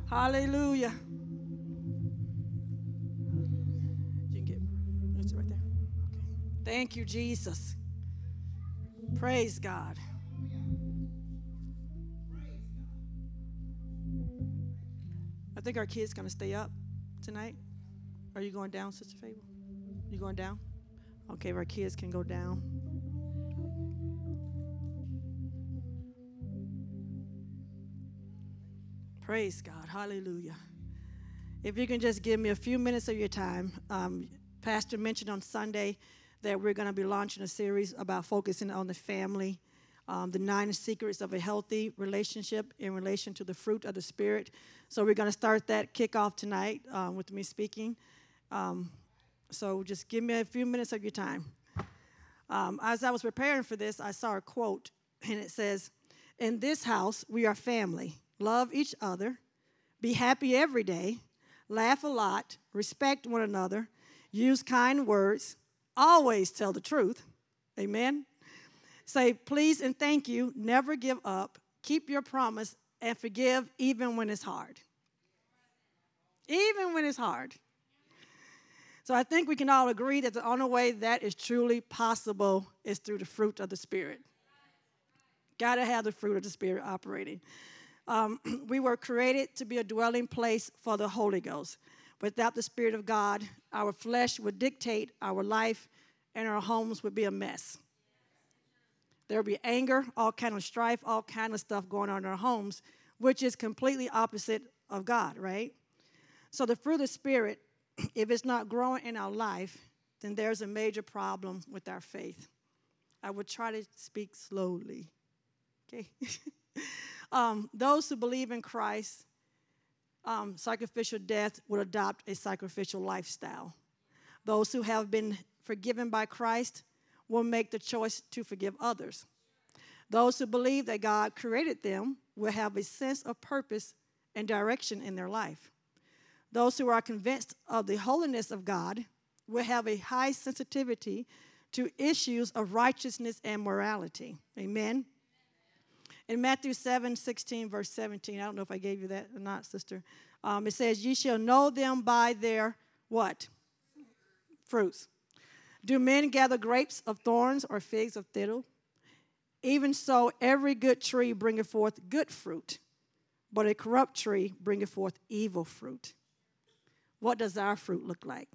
Hallelujah. You can get it's right there. Okay. Thank you, Jesus. Praise God. I think our kids gonna stay up tonight. Are you going down, Sister Fable? You going down? Okay, our kids can go down. Praise God. Hallelujah. If you can just give me a few minutes of your time. Pastor mentioned on Sunday that we're going to be launching a series about focusing on the family, the 9 secrets of a healthy relationship in relation to the fruit of the Spirit. So we're going to start that kickoff tonight with me speaking. So just give me a few minutes of your time. As I was preparing for this, I saw a quote, and it says, "In this house, we are family. Love each other. Be happy every day. Laugh a lot. Respect one another. Use kind words. Always tell the truth." Amen. Say please and thank you. Never give up. Keep your promise and forgive even when it's hard. Even when it's hard. So I think we can all agree that the only way that is truly possible is through the fruit of the Spirit. Got to have the fruit of the Spirit operating. We were created to be a dwelling place for the Holy Ghost. Without the Spirit of God, our flesh would dictate our life, and our homes would be a mess. There would be anger, all kind of strife, all kind of stuff going on in our homes, which is completely opposite of God, right? So the fruit of the Spirit, if it's not growing in our life, then there's a major problem with our faith. I would try to speak slowly, okay? Those who believe in Christ, sacrificial death would adopt a sacrificial lifestyle. Those who have been forgiven by Christ will make the choice to forgive others. Those who believe that God created them will have a sense of purpose and direction in their life. Those who are convinced of the holiness of God will have a high sensitivity to issues of righteousness and morality. Amen. In Matthew 7:16, verse 17, I don't know if I gave you that or not, sister. It says, "Ye shall know them by their" what? Fruits. "Do men gather grapes of thorns or figs of thistles? Even so, every good tree bringeth forth good fruit, but a corrupt tree bringeth forth evil fruit." What does our fruit look like?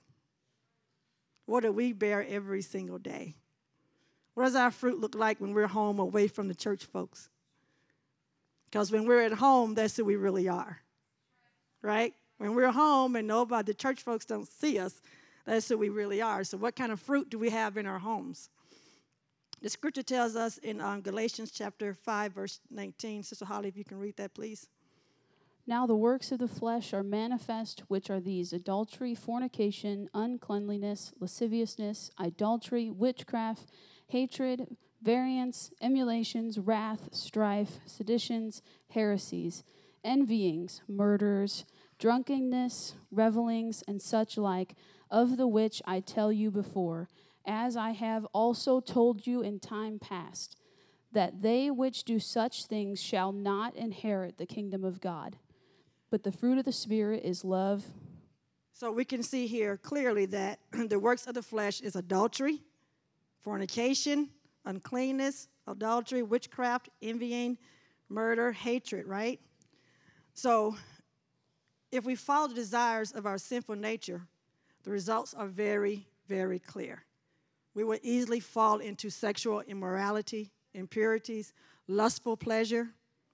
What do we bear every single day? What does our fruit look like when we're home away from the church folks? Because when we're at home, that's who we really are, right? When we're home and nobody, the church folks don't see us, that's who we really are. So what kind of fruit do we have in our homes? The scripture tells us in Galatians chapter 5, verse 19. Sister Holly, if you can read that, please. "Now the works of the flesh are manifest, which are these: adultery, fornication, uncleanliness, lasciviousness, idolatry, witchcraft, hatred, variance, emulations, wrath, strife, seditions, heresies, envyings, murders, drunkenness, revellings, and such like, of the which I tell you before, as I have also told you in time past, that they which do such things shall not inherit the kingdom of God. But the fruit of the Spirit is love." So we can see here clearly that the works of the flesh is adultery, fornication, uncleanness, adultery, witchcraft, envying, murder, hatred, right? So if we follow the desires of our sinful nature, the results are very, very clear. We will easily fall into sexual immorality, impurities, lustful pleasure,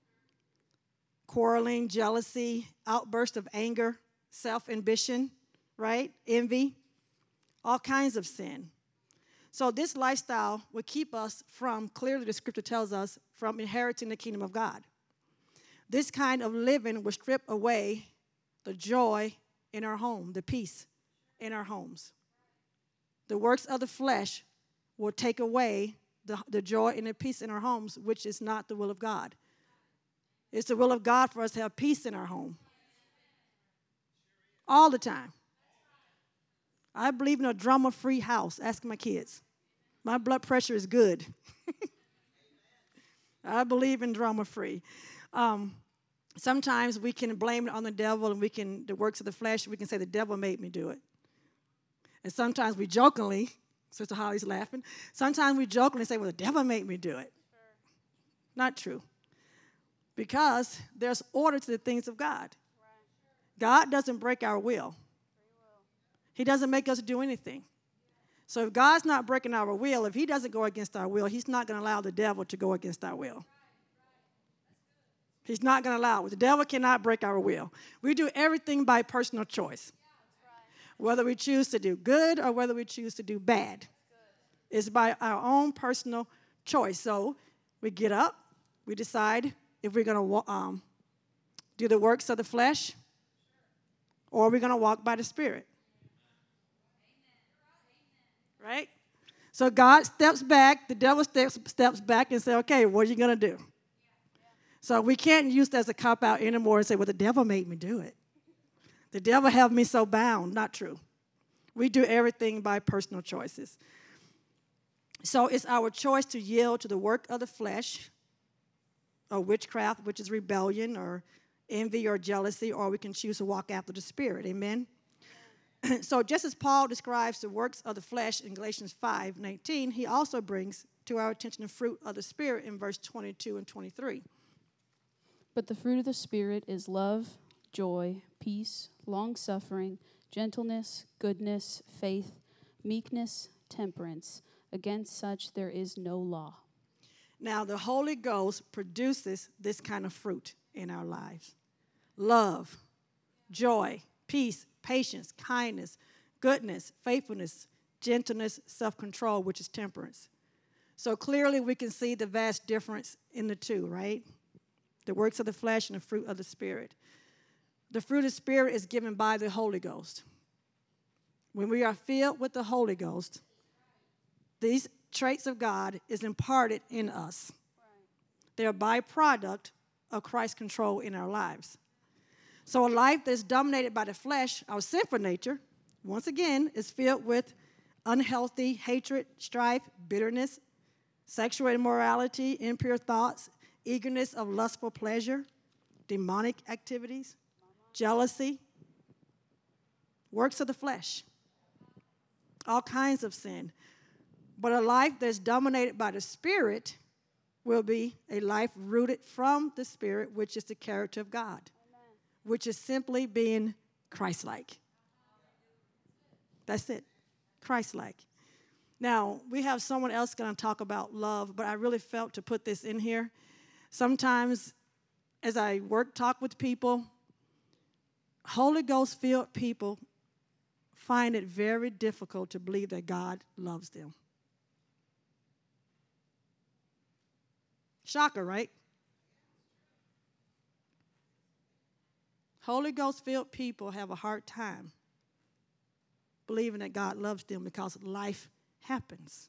quarreling, jealousy, outburst of anger, self-ambition, right? Envy, all kinds of sin. So this lifestyle will keep us from, clearly the scripture tells us, from inheriting the kingdom of God. This kind of living will strip away the joy in our home, the peace in our homes. The works of the flesh will take away the joy and the peace in our homes, which is not the will of God. It's the will of God for us to have peace in our home. All the time. I believe in a drama-free house. Ask my kids. My blood pressure is good. I believe in drama-free. Sometimes we can blame it on the devil, and the works of the flesh, we can say the devil made me do it. And sometimes we jokingly, Sister Holly's laughing, sometimes we jokingly say, well, the devil made me do it. Not true. Because there's order to the things of God. God doesn't break our will. He doesn't make us do anything. So if God's not breaking our will, if he doesn't go against our will, he's not going to allow the devil to go against our will. He's not going to allow it. The devil cannot break our will. We do everything by personal choice. Whether we choose to do good or whether we choose to do bad. It's by our own personal choice. So we get up, we decide if we're going to do the works of the flesh or we're going to walk by the Spirit. Right? So God steps back, the devil steps back and says, okay, what are you going to do? So we can't use that as a cop-out anymore and say, well, the devil made me do it. The devil have me so bound. Not true. We do everything by personal choices. So it's our choice to yield to the work of the flesh, or witchcraft, which is rebellion, or envy or jealousy, or we can choose to walk after the Spirit. Amen? So just as Paul describes the works of the flesh in Galatians 5:19, he also brings to our attention the fruit of the Spirit in verse 22 and 23. But the fruit of the Spirit is love, joy, peace, long-suffering, gentleness, goodness, faith, meekness, temperance. Against such there is no law. Now, the Holy Ghost produces this kind of fruit in our lives. Love, joy, peace, patience, kindness, goodness, faithfulness, gentleness, self-control, which is temperance. So clearly we can see the vast difference in the two, right? The works of the flesh and the fruit of the Spirit. The fruit of the Spirit is given by the Holy Ghost. When we are filled with the Holy Ghost, these traits of God is imparted in us. They're a byproduct of Christ's control in our lives. So a life that's dominated by the flesh, our sinful nature, once again, is filled with unhealthy hatred, strife, bitterness, sexual immorality, impure thoughts, eagerness of lustful pleasure, demonic activities, jealousy, works of the flesh, all kinds of sin. But a life that's dominated by the Spirit will be a life rooted from the Spirit, which is the character of God, which is simply being Christ-like. That's it, Christ-like. Now, we have someone else going to talk about love, but I really felt to put this in here. Sometimes as I talk with people, Holy Ghost-filled people find it very difficult to believe that God loves them. Shocker, right? Holy Ghost-filled people have a hard time believing that God loves them because life happens.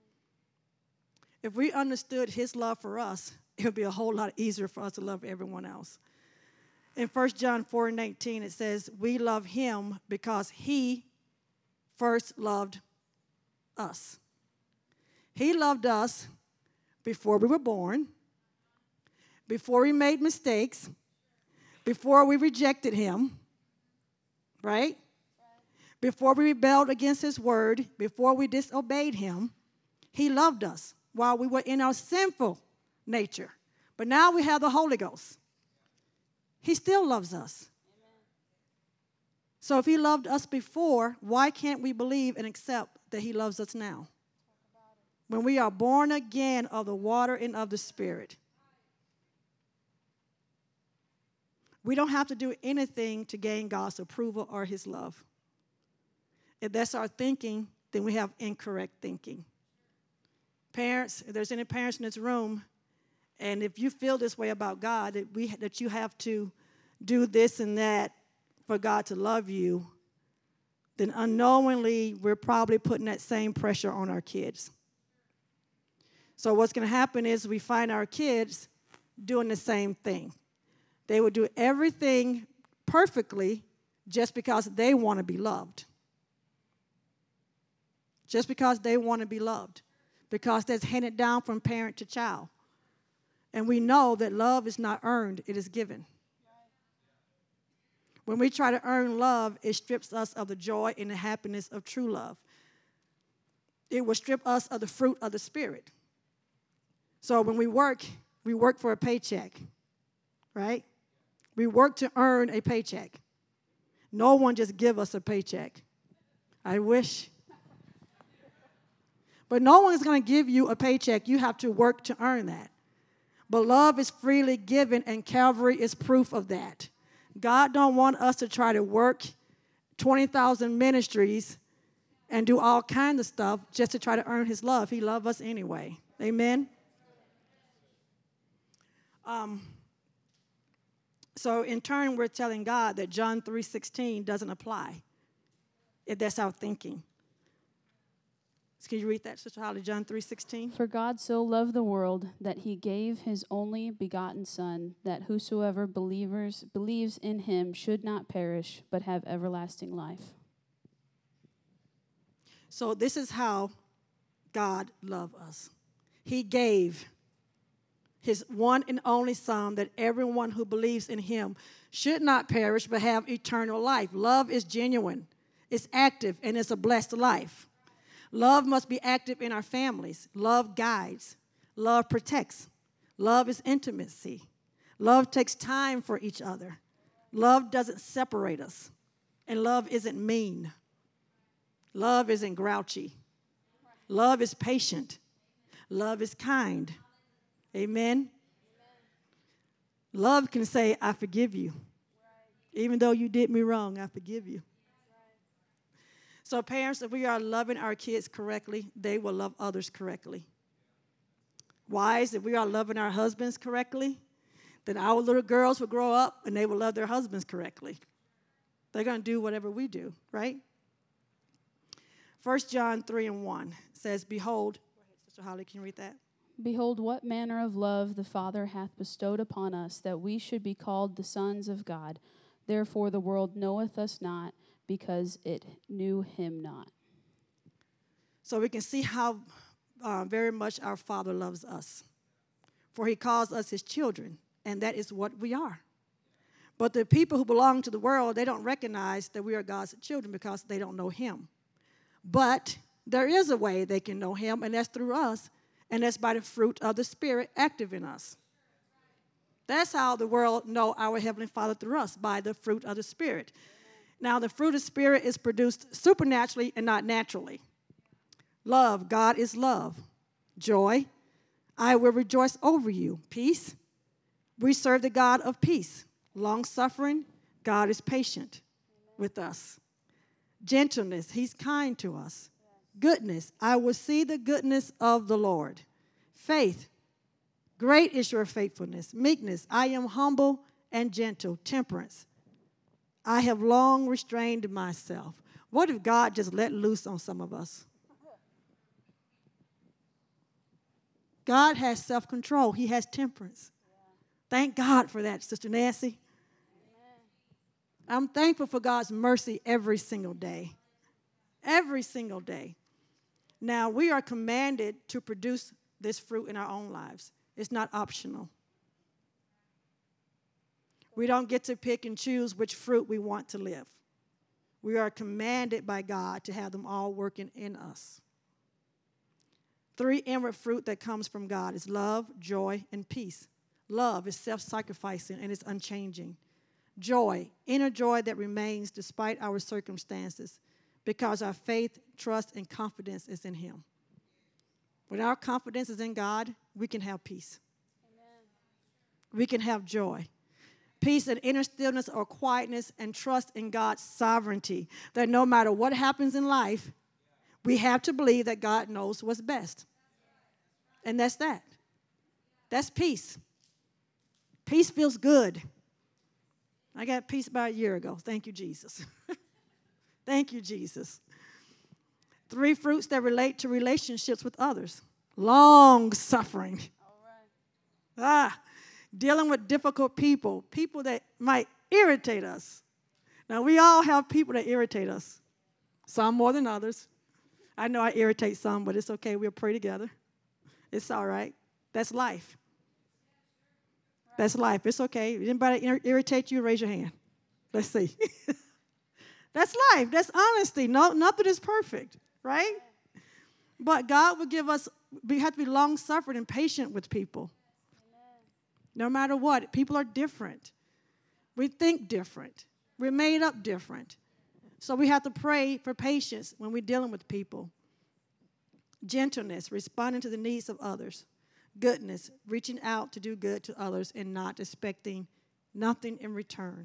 If we understood his love for us, it would be a whole lot easier for us to love everyone else. In 1 John 4:19, it says, we love him because he first loved us. He loved us before we were born, before we made mistakes, before we rejected him, right? Before we rebelled against his word, before we disobeyed him, he loved us while we were in our sinful nature. But now we have the Holy Ghost. He still loves us. Amen. So if he loved us before, why can't we believe and accept that he loves us now? When we are born again of the water and of the Spirit. We don't have to do anything to gain God's approval or his love. If that's our thinking, then we have incorrect thinking. Parents, if there's any parents in this room, and if you feel this way about God, that you have to do this and that for God to love you, then unknowingly we're probably putting that same pressure on our kids. So what's going to happen is we find our kids doing the same thing. They will do everything perfectly just because they want to be loved. Just because they want to be loved. Because that's handed down from parent to child. And we know that love is not earned, it is given. When we try to earn love, it strips us of the joy and the happiness of true love. It will strip us of the fruit of the Spirit. So when we work for a paycheck, right? We work to earn a paycheck. No one just give us a paycheck. I wish. But no one's going to give you a paycheck. You have to work to earn that. But love is freely given, and Calvary is proof of that. God don't want us to try to work 20,000 ministries and do all kinds of stuff just to try to earn his love. He loves us anyway. Amen? So in turn, we're telling God that John 3:16 doesn't apply, if that's our thinking. Can you read that, Sister Holly, John 3:16? For God so loved the world that he gave his only begotten Son, that whosoever believes in him should not perish, but have everlasting life. So this is how God loved us. He gave his one and only Son, that everyone who believes in him should not perish, but have eternal life. Love is genuine, it's active, and it's a blessed life. Love must be active in our families. Love guides. Love protects. Love is intimacy. Love takes time for each other. Love doesn't separate us. And love isn't mean. Love isn't grouchy. Love is patient. Love is kind. Amen? Love can say, I forgive you. Even though you did me wrong, I forgive you. So parents, if we are loving our kids correctly, they will love others correctly. Wives, if we are loving our husbands correctly, then our little girls will grow up and they will love their husbands correctly. They're going to do whatever we do, right? 1 John 3:1 says, behold, Sister Holly, can you read that? Behold, what manner of love the Father hath bestowed upon us, that we should be called the sons of God. Therefore the world knoweth us not, because it knew him not. So we can see how very much our Father loves us. For he calls us his children, and that is what we are. But the people who belong to the world, they don't recognize that we are God's children because they don't know him. But there is a way they can know him, and that's through us, and that's by the fruit of the Spirit active in us. That's how the world know our Heavenly Father through us, by the fruit of the Spirit. Now, the fruit of the Spirit is produced supernaturally and not naturally. Love, God is love. Joy, I will rejoice over you. Peace, we serve the God of peace. Long-suffering, God is patient with us. Gentleness, he's kind to us. Goodness, I will see the goodness of the Lord. Faith, great is your faithfulness. Meekness, I am humble and gentle. Temperance, I have long restrained myself. What if God just let loose on some of us? God has self-control. He has temperance. Thank God for that, Sister Nancy. I'm thankful for God's mercy every single day. Every single day. Now, we are commanded to produce this fruit in our own lives. It's not optional. We don't get to pick and choose which fruit we want to live. We are commanded by God to have them all working in us. 3 inward fruit that comes from God is love, joy, and peace. Love is self-sacrificing and it's unchanging. Joy, inner joy that remains despite our circumstances, because our faith, trust, and confidence is in him. When our confidence is in God, we can have peace. Amen. We can have joy. Peace and inner stillness or quietness and trust in God's sovereignty. That no matter what happens in life, we have to believe that God knows what's best. And that's that. That's peace. Peace feels good. I got peace about a year ago. Thank you, Jesus. Thank you, Jesus. 3 fruits that relate to relationships with others. Long suffering. All right. Dealing with difficult people, people that might irritate us. Now, we all have people that irritate us, some more than others. I know I irritate some, but it's okay. We'll pray together. It's all right. That's life. That's life. It's okay. If anybody irritate you, raise your hand. Let's see. That's life. That's honesty. No, nothing is perfect, right? But God will give us, we have to be long-suffering and patient with people. No matter what. People are different. We think different. We're made up different. So we have to pray for patience when we're dealing with people. Gentleness, responding to the needs of others. Goodness, reaching out to do good to others and not expecting nothing in return.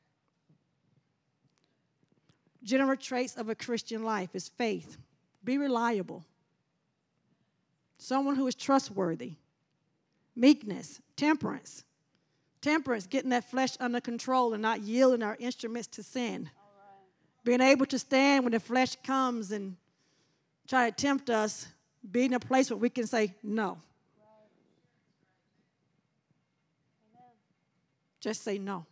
General traits of a Christian life is faith. Be reliable. Someone who is trustworthy. Meekness, temperance. Temperance, getting that flesh under control and not yielding our instruments to sin. Being able to stand when the flesh comes and try to tempt us, being in a place where we can say no. Just say no.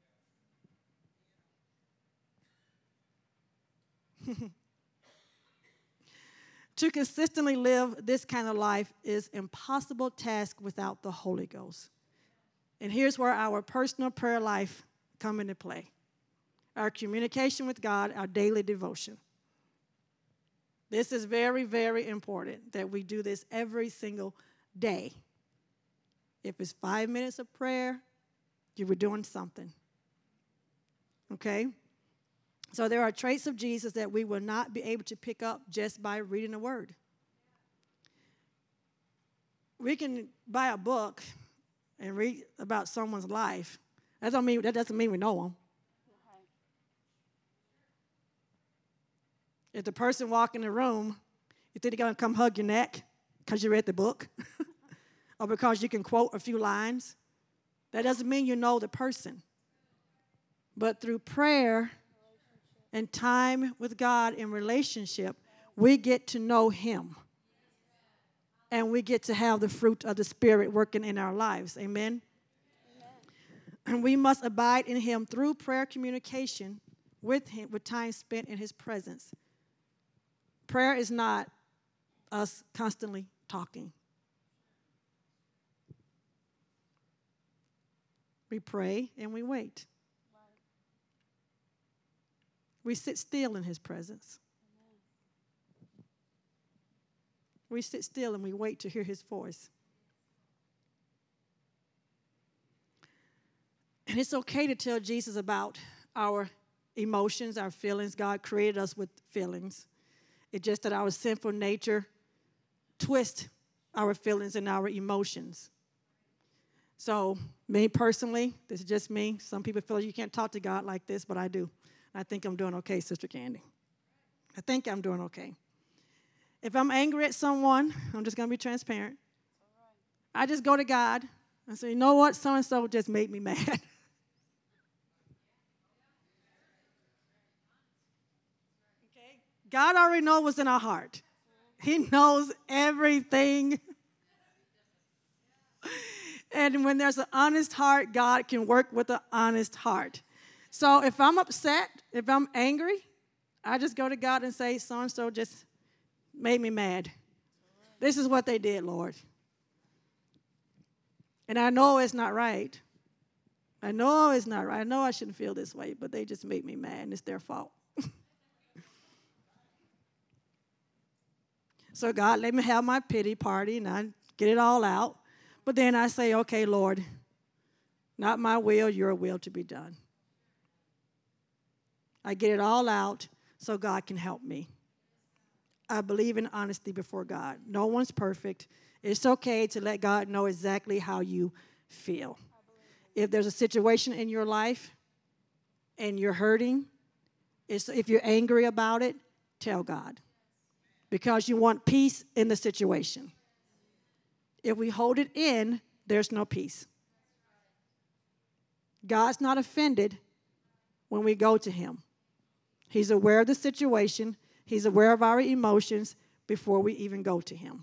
To consistently live this kind of life is an impossible task without the Holy Ghost. And here's where our personal prayer life come into play. Our communication with God, our daily devotion. This is very, very important that we do this every single day. If it's 5 minutes of prayer, you were doing something. Okay? So there are traits of Jesus that we will not be able to pick up just by reading the Word. We can buy a book and read about someone's life. That doesn't mean we know them. If the person walk in the room, you think they're going to come hug your neck because you read the book or because you can quote a few lines. That doesn't mean you know the person. But through prayer and time with God in relationship, we get to know Him. And we get to have the fruit of the Spirit working in our lives. Amen? And we must abide in Him through prayer communication with Him, with time spent in His presence. Prayer is not us constantly talking. We pray and we wait. We sit still in His presence. We sit still and we wait to hear His voice. And it's okay to tell Jesus about our emotions, our feelings. God created us with feelings. It's just that our sinful nature twists our feelings and our emotions. So, me personally, this is just me. Some people feel like you can't talk to God like this, but I do. I think I'm doing okay, Sister Candy. I think I'm doing okay. If I'm angry at someone, I'm just going to be transparent. I just go to God and say, you know what? So-and-so just made me mad. Okay? God already knows what's in our heart. He knows everything. And when there's an honest heart, God can work with an honest heart. So if I'm upset, if I'm angry, I just go to God and say, so-and-so just made me mad. This is what they did, Lord. And I know it's not right. I know it's not right. I know I shouldn't feel this way, but they just made me mad, and it's their fault. So God, let me have my pity party, and I get it all out. But then I say, okay, Lord, not my will, your will to be done. I get it all out so God can help me. I believe in honesty before God. No one's perfect. It's okay to let God know exactly how you feel. If there's a situation in your life and you're hurting, if you're angry about it, tell God. Because you want peace in the situation. If we hold it in, there's no peace. God's not offended when we go to Him. He's aware of the situation. He's aware of our emotions before we even go to Him.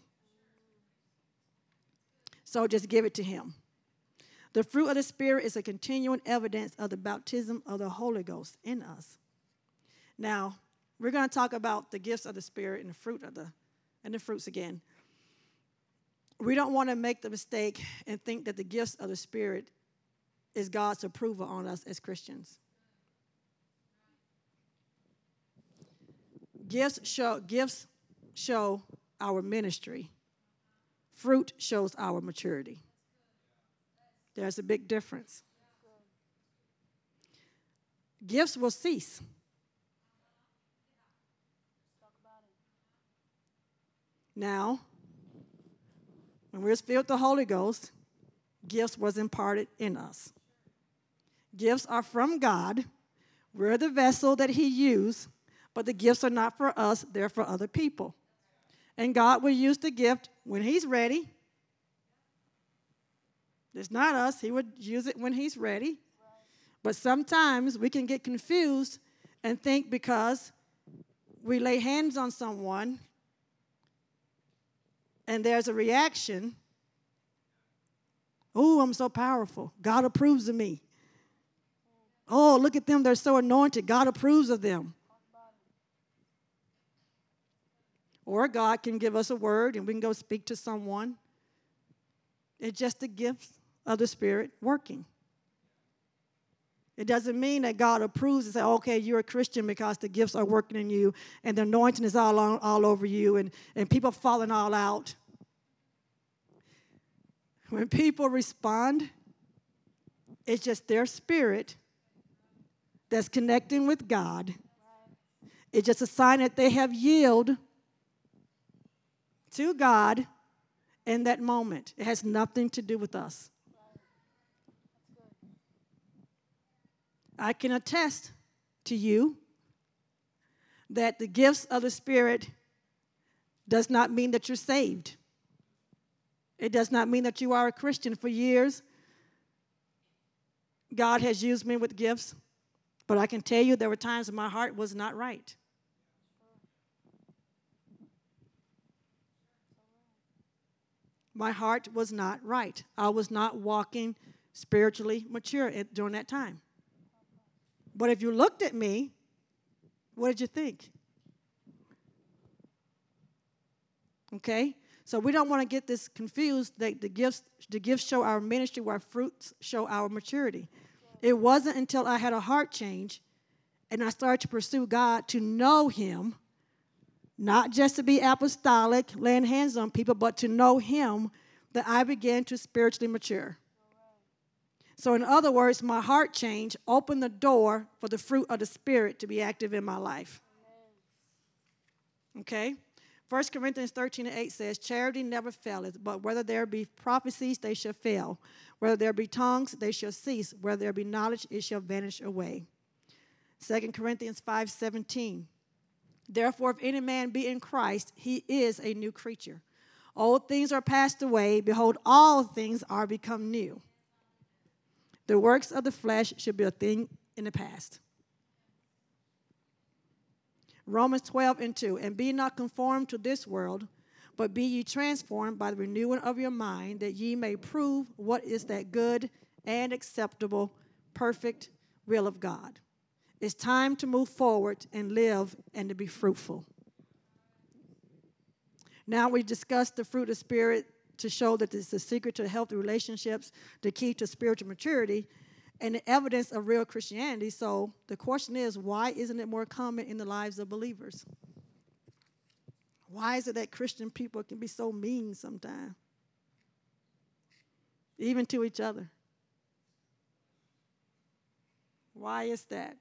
So just give it to Him. The fruit of the Spirit is a continuing evidence of the baptism of the Holy Ghost in us. Now, we're going to talk about the gifts of the Spirit and the fruits again. We don't want to make the mistake and think that the gifts of the Spirit is God's approval on us as Christians. Gifts show our ministry. Fruit shows our maturity. There's a big difference. Gifts will cease. Now, when we were filled with the Holy Ghost, gifts was imparted in us. Gifts are from God. We're the vessel that he used, but the gifts are not for us, they're for other people. And God will use the gift when he's ready. It's not us. He would use it when he's ready. But sometimes we can get confused and think because we lay hands on someone and there's a reaction, oh, I'm so powerful. God approves of me. Oh, look at them. They're so anointed. God approves of them. Or God can give us a word and we can go speak to someone. It's just the gifts of the Spirit working. It doesn't mean that God approves and say, okay, you're a Christian because the gifts are working in you and the anointing is all over you and people falling all out. When people respond, it's just their spirit that's connecting with God. It's just a sign that they have yielded to God in that moment. It has nothing to do with us. I can attest to you that the gifts of the Spirit does not mean that you're saved. It does not mean that you are a Christian. For years, God has used me with gifts, but I can tell you there were times when my heart was not right. My heart was not right. I was not walking spiritually mature during that time. But if you looked at me, what did you think? Okay? So we don't want to get this confused that the gifts show our ministry, while fruits show our maturity. It wasn't until I had a heart change and I started to pursue God to know him, not just to be apostolic, laying hands on people, but to know him, that I began to spiritually mature. So in other words, my heart change opened the door for the fruit of the Spirit to be active in my life. Okay? 1 Corinthians 13:8 says, charity never faileth, but whether there be prophecies, they shall fail. Whether there be tongues, they shall cease. Whether there be knowledge, it shall vanish away. 2 Corinthians 5:17. Therefore, if any man be in Christ, he is a new creature. Old things are passed away. Behold, all things are become new. The works of the flesh should be a thing in the past. Romans 12:2. And be not conformed to this world, but be ye transformed by the renewing of your mind, that ye may prove what is that good and acceptable, perfect will of God. It's time to move forward and live and to be fruitful. Now we discussed the fruit of the Spirit to show that it's the secret to healthy relationships, the key to spiritual maturity, and the evidence of real Christianity. So the question is, why isn't it more common in the lives of believers? Why is it that Christian people can be so mean sometimes? Even to each other. Why is that?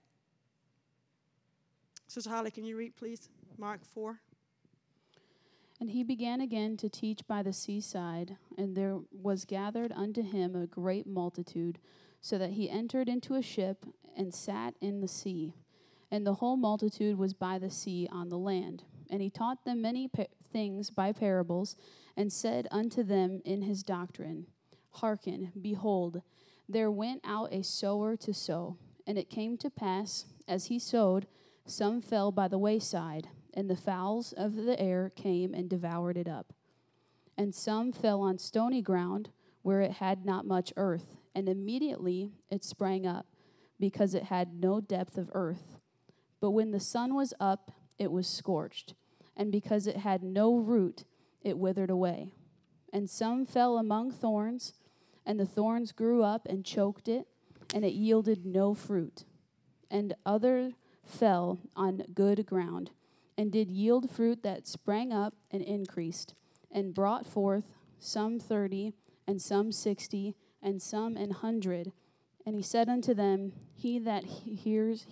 Sister Holly, can you read, please? Mark 4. And he began again to teach by the seaside, and there was gathered unto him a great multitude, so that he entered into a ship and sat in the sea. And the whole multitude was by the sea on the land. And he taught them many things by parables, and said unto them in his doctrine, Hearken, behold, there went out a sower to sow. And it came to pass, as he sowed, some fell by the wayside, and the fowls of the air came and devoured it up. And some fell on stony ground, where it had not much earth, and immediately it sprang up, because it had no depth of earth. But when the sun was up, it was scorched, and because it had no root, it withered away. And some fell among thorns, and the thorns grew up and choked it, and it yielded no fruit. And other fell on good ground, and did yield fruit that sprang up and increased, and brought forth some 30, and some 60, and some 100. And he said unto them, He that hears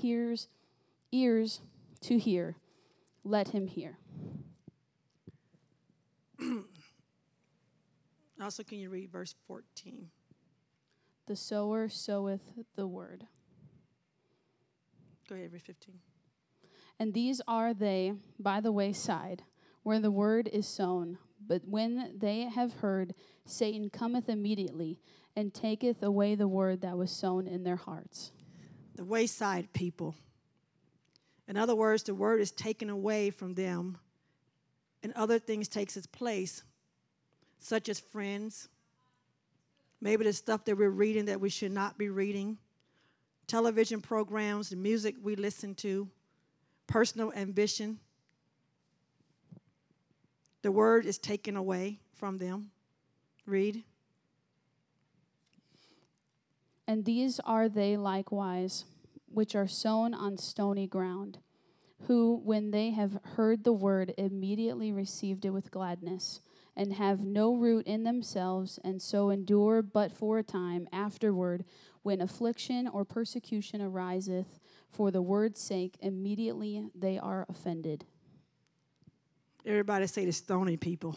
ears to hear, let him hear. Also, can you read verse 14? The sower soweth the word. Go ahead, verse 15. And these are they by the wayside, where the word is sown. But when they have heard, Satan cometh immediately, and taketh away the word that was sown in their hearts. The wayside people. In other words, the word is taken away from them, and other things takes its place, such as friends, maybe the stuff that we're reading that we should not be reading, television programs, the music we listen to, personal ambition. The word is taken away from them. Read. And these are they likewise, which are sown on stony ground, who, when they have heard the word, immediately received it with gladness, and have no root in themselves, and so endure but for a time. Afterward, when affliction or persecution ariseth for the word's sake, immediately they are offended. Everybody say the stony people.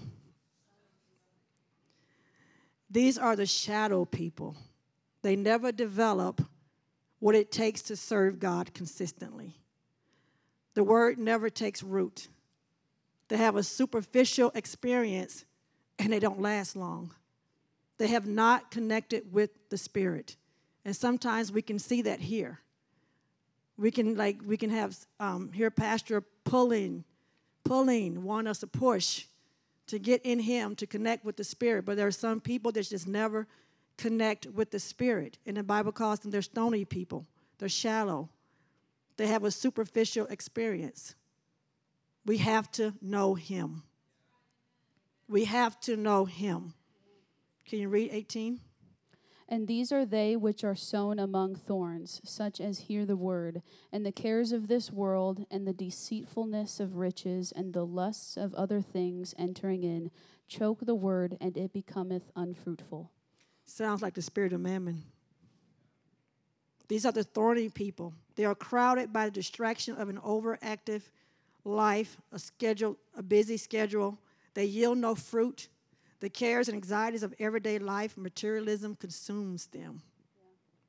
These are the shadow people. They never develop what it takes to serve God consistently. The word never takes root. They have a superficial experience, and they don't last long. They have not connected with the Spirit. And sometimes we can see that here. We can have hear pastor pulling, want us to push to get in him, to connect with the Spirit. But there are some people that just never connect with the Spirit. And the Bible calls them, they're stony people. They're shallow. They have a superficial experience. We have to know him. We have to know him. Can you read 18? And these are they which are sown among thorns, such as hear the word, and the cares of this world, and the deceitfulness of riches, and the lusts of other things entering in, choke the word, and it becometh unfruitful. Sounds like the spirit of mammon. These are the thorny people. They are crowded by the distraction of an overactive life, a busy schedule. They yield no fruit. The cares and anxieties of everyday life, materialism consumes them. Yeah.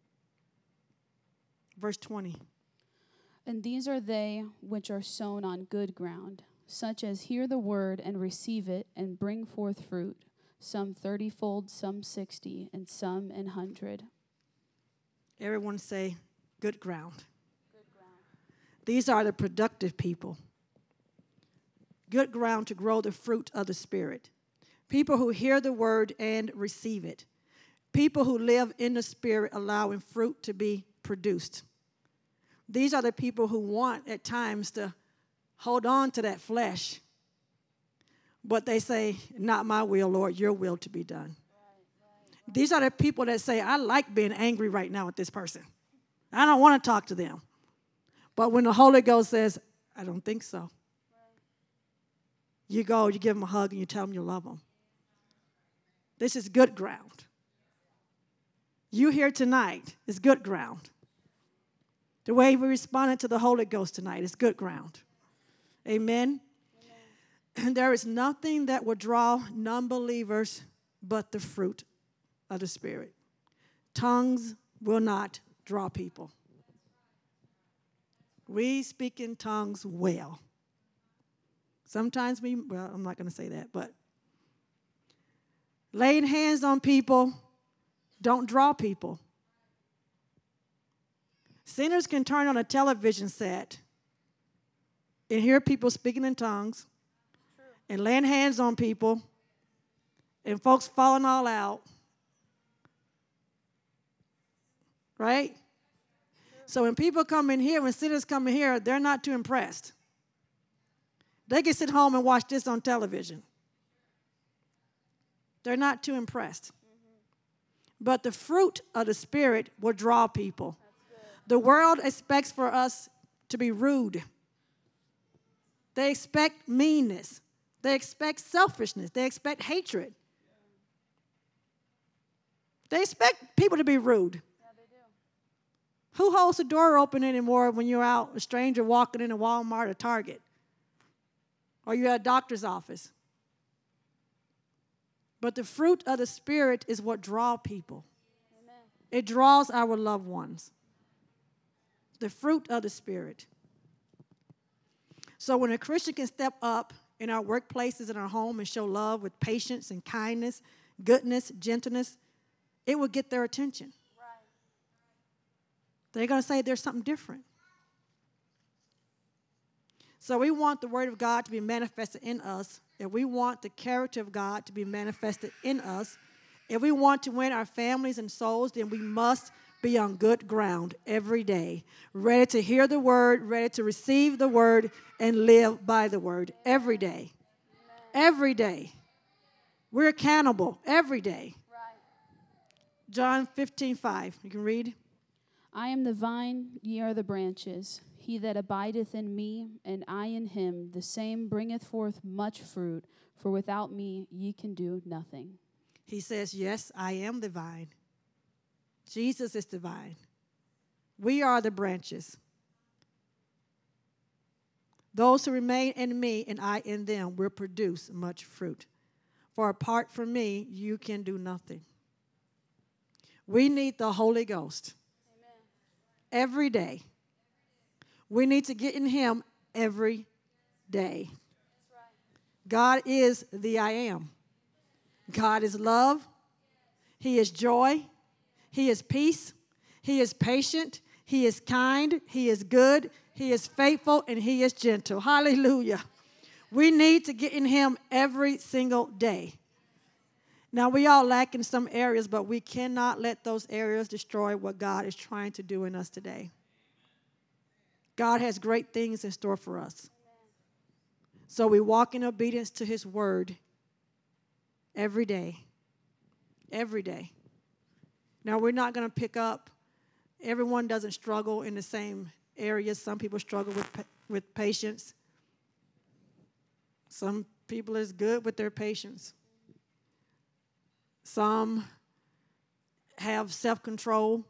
Verse 20. And these are they which are sown on good ground, such as hear the word and receive it and bring forth fruit, some 30-fold, some 60, and some 100. Everyone say, good ground. Good ground. These are the productive people. Good ground to grow the fruit of the Spirit. People who hear the word and receive it. People who live in the Spirit, allowing fruit to be produced. These are the people who want at times to hold on to that flesh. But they say, not my will, Lord, your will to be done. Right. These are the people that say, I like being angry right now with this person. I don't want to talk to them. But when the Holy Ghost says, I don't think so. Right. You go, you give them a hug, and you tell them you love them. This is good ground. You here tonight is good ground. The way we responded to the Holy Ghost tonight is good ground. Amen? And there is nothing that will draw non-believers but the fruit of the Spirit. Tongues will not draw people. We speak in tongues well. Sometimes I'm not going to say that, but laying hands on people don't draw people. Sinners can turn on a television set and hear people speaking in tongues and laying hands on people and folks falling all out. Right? So when people come in here, when sinners come in here, they're not too impressed. They can sit home and watch this on television. They're not too impressed. But the fruit of the Spirit will draw people. The world expects for us to be rude. They expect meanness. They expect selfishness. They expect hatred. They expect people to be rude. Yeah, they do. Who holds the door open anymore when you're out, a stranger walking in a Walmart or Target? Or you're at a doctor's office? But the fruit of the Spirit is what draws people. Amen. It draws our loved ones. The fruit of the Spirit. So when a Christian can step up in our workplaces, in our home, and show love with patience and kindness, goodness, gentleness, it will get their attention. Right. They're going to say there's something different. So we want the Word of God to be manifested in us. If we want the character of God to be manifested in us, if we want to win our families and souls, then we must be on good ground every day, ready to hear the Word, ready to receive the Word, and live by the Word every day. Amen. Every day. We're accountable every day. Right. John 15:5. You can read. I am the vine, ye are the branches. He that abideth in me, and I in him, the same bringeth forth much fruit, for without me ye can do nothing. He says, yes, I am the vine. Jesus is the vine. We are the branches. Those who remain in me and I in them will produce much fruit. For apart from me, you can do nothing. We need the Holy Ghost. Amen. Every day. We need to get in Him every day. That's right. God is the I am. God is love. He is joy. He is peace. He is patient. He is kind. He is good. He is faithful. And He is gentle. Hallelujah. We need to get in Him every single day. Now, we all lack in some areas, but we cannot let those areas destroy what God is trying to do in us today. God has great things in store for us. So we walk in obedience to His word every day. Every day. Now, we're not going to pick up. Everyone doesn't struggle in the same areas. Some people struggle with patience. Some people is good with their patience. Some have self-control.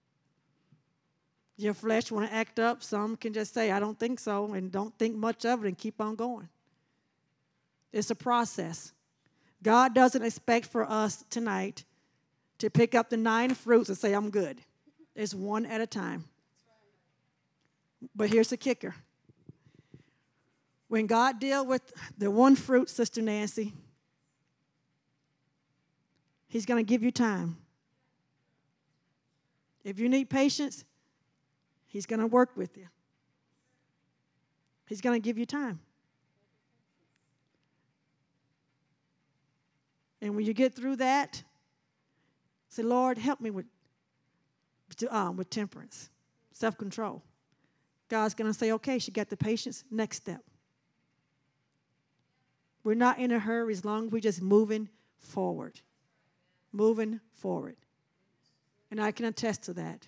Your flesh want to act up. Some can just say, I don't think so, and don't think much of it and keep on going. It's a process. God doesn't expect for us tonight to pick up the 9 fruits and say, I'm good. It's one at a time. But here's the kicker. When God deals with the one fruit, Sister Nancy, He's going to give you time. If you need patience, He's going to work with you. He's going to give you time. And when you get through that, say, Lord, help me with temperance, self-control. God's going to say, okay, she got the patience. Next step. We're not in a hurry as long as we're just moving forward. Moving forward. And I can attest to that.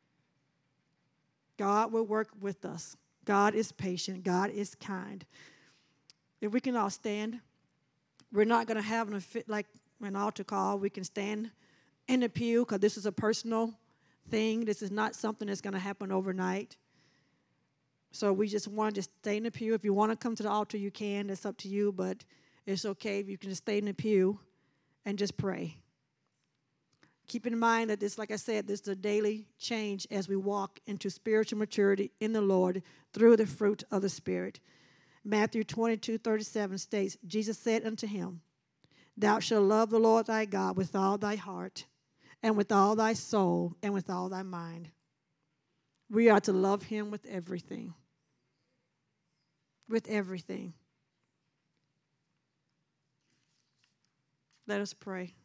God will work with us. God is patient. God is kind. If we can all stand, we're not going to have like an altar call. We can stand in the pew because this is a personal thing. This is not something that's going to happen overnight. So we just want to just stay in the pew. If you want to come to the altar, you can. That's up to you, but it's okay if you can just stay in the pew and just pray. Keep in mind that this, like I said, this is a daily change as we walk into spiritual maturity in the Lord through the fruit of the Spirit. Matthew 22:37 states, Jesus said unto him, Thou shalt love the Lord thy God with all thy heart, and with all thy soul, and with all thy mind. We are to love Him with everything. With everything. Let us pray.